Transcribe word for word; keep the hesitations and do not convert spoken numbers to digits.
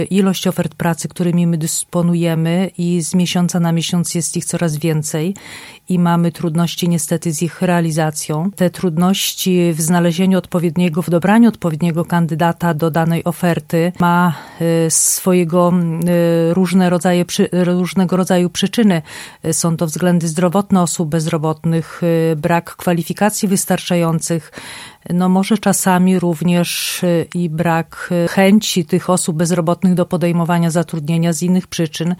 ilość ofert pracy, którymi my dysponujemy i z miesiąca na miesiąc jest ich coraz więcej i mamy trudności niestety z ich realizacją. Te trudności w znalezieniu odpowiedniego, w dobraniu odpowiedniego kandydata do danej oferty ma swojego różne rodzaje, różnego rodzaju przyczyny. Są to względy zdrowotne osób bezrobotnych, brak kwalifikacji wystarczających, no może czasami również i brak chęci tych osób bezrobotnych do podejmowania zatrudnienia z innych przyczyn.